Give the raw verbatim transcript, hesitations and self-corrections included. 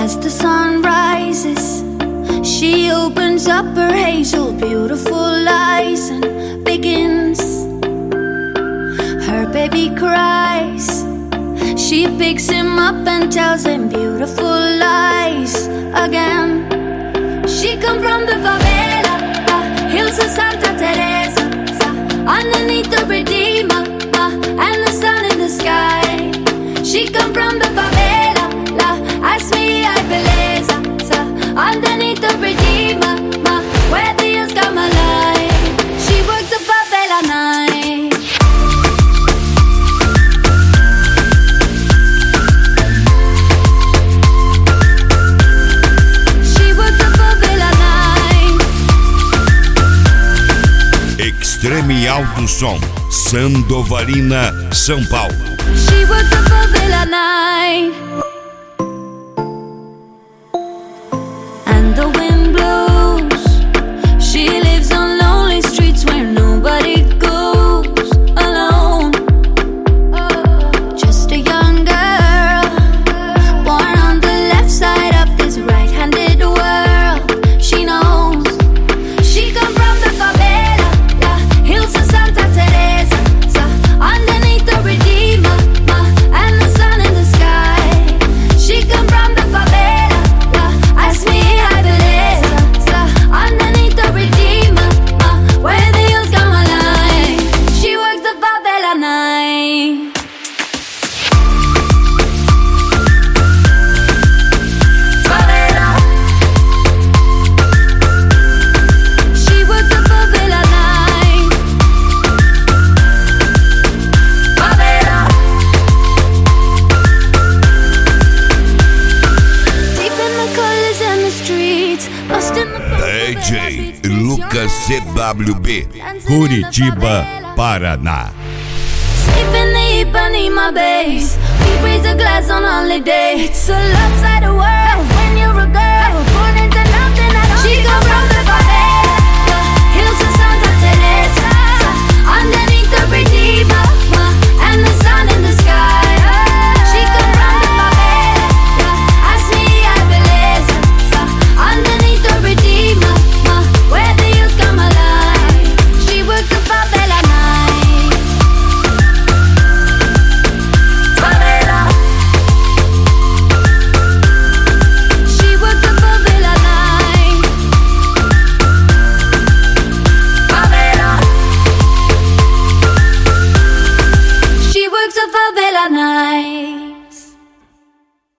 As the sun rises, she opens up her hazel, beautiful eyes and begins. Her baby cries. She picks him up and tells him beautiful lies again. She come from the favela, uh, hills of Santa Teresa, uh, underneath the Redeemer, uh, and the sun in the sky. She come from the favela, uh, ask me I beleza, uh, underneath the Redeemer, uh, where the hills come alive. She works the favela night. Extreme Alto Som, Sandovalina, São Paulo. She works the favela night. And the wind blows. She lives on lonely streets where nobody goes alone. Just a young girl, born on the left side of this right-handed world. She knows. She come from the favela, the hills of Santa Teresa, underneath the Redeemer, and the sun in the sky. She come from the favela, ask me I beleza, underneath the Redeemer, where the hills come alive. She works the favela night. Favela. She works the favela night. Favela. Deep in the colors and the streets, lost in the D J Lucas C W B, Curitiba, Paraná. Sleep in the Ipanema base. We raise a glass on holiday. It's a lopsided world when you're a girl born into nothing at all. She come from the favela, hills of Santa Teresa, underneath the Redeemer, and the sun in the sky. She come from the favela, ask me I beleza, underneath the Redeemer, where the hills come alive. She works the favela night. Favela. She works the favela night. Favela. She works the favela night.